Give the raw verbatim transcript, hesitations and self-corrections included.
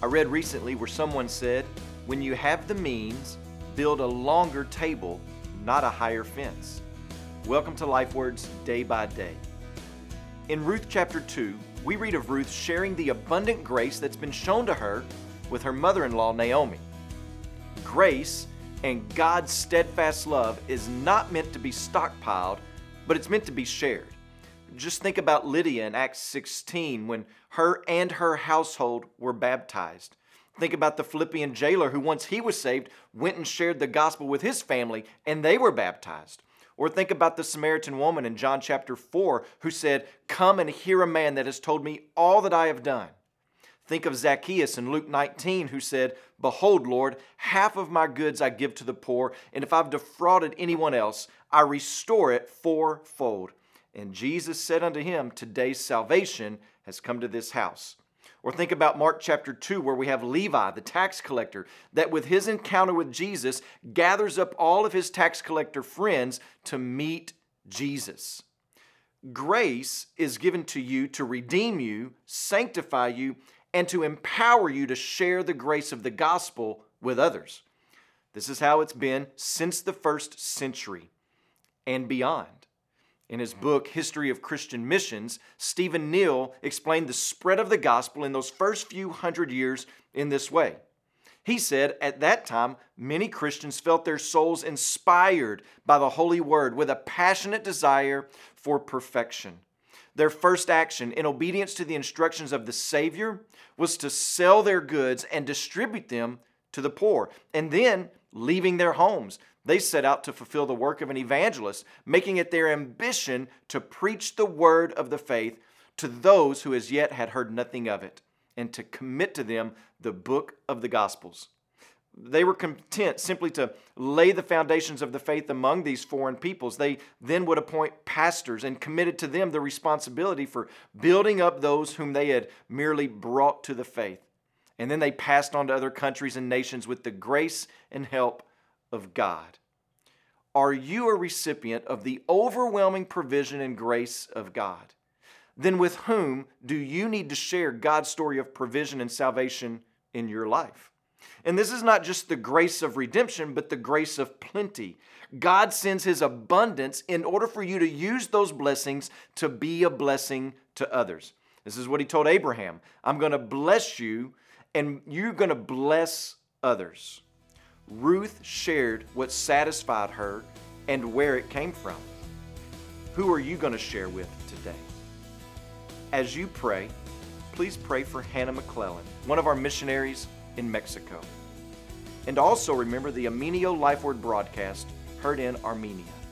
I read recently where someone said, when you have the means, build a longer table, not a higher fence. Welcome to LifeWords Day by Day. In Ruth chapter two, we read of Ruth sharing the abundant grace that's been shown to her with her mother-in-law Naomi. Grace and God's steadfast love is not meant to be stockpiled, but it's meant to be shared. Just think about Lydia in Acts sixteen when her and her household were baptized. Think about the Philippian jailer who, once he was saved, went and shared the gospel with his family and they were baptized. Or think about the Samaritan woman in John chapter four who said, "Come and hear a man that has told me all that I have done." Think of Zacchaeus in Luke nineteen who said, "Behold, Lord, half of my goods I give to the poor, and if I've defrauded anyone else, I restore it fourfold." And Jesus said unto him, "Today's salvation has come to this house." Or think about Mark chapter two, where we have Levi, the tax collector, that with his encounter with Jesus gathers up all of his tax collector friends to meet Jesus. Grace is given to you to redeem you, sanctify you, and to empower you to share the grace of the gospel with others. This is how it's been since the first century and beyond. In his book, History of Christian Missions, Stephen Neal explained the spread of the gospel in those first few hundred years in this way. He said, at that time, many Christians felt their souls inspired by the Holy Word with a passionate desire for perfection. Their first action, in obedience to the instructions of the Savior, was to sell their goods and distribute them to the poor. And then, leaving their homes, they set out to fulfill the work of an evangelist, making it their ambition to preach the word of the faith to those who as yet had heard nothing of it, and to commit to them the book of the Gospels. They were content simply to lay the foundations of the faith among these foreign peoples. They then would appoint pastors and committed to them the responsibility for building up those whom they had merely brought to the faith. And then they passed on to other countries and nations with the grace and help of God. Are you a recipient of the overwhelming provision and grace of God? Then with whom do you need to share God's story of provision and salvation in your life? And this is not just the grace of redemption, but the grace of plenty. God sends His abundance in order for you to use those blessings to be a blessing to others. This is what He told Abraham. I'm going to bless you, and you're going to bless others. Ruth shared what satisfied her and where it came from. Who are you going to share with today? As you pray, please pray for Hannah McClellan, one of our missionaries in Mexico. And also remember the Aminio LifeWord broadcast heard in Armenia.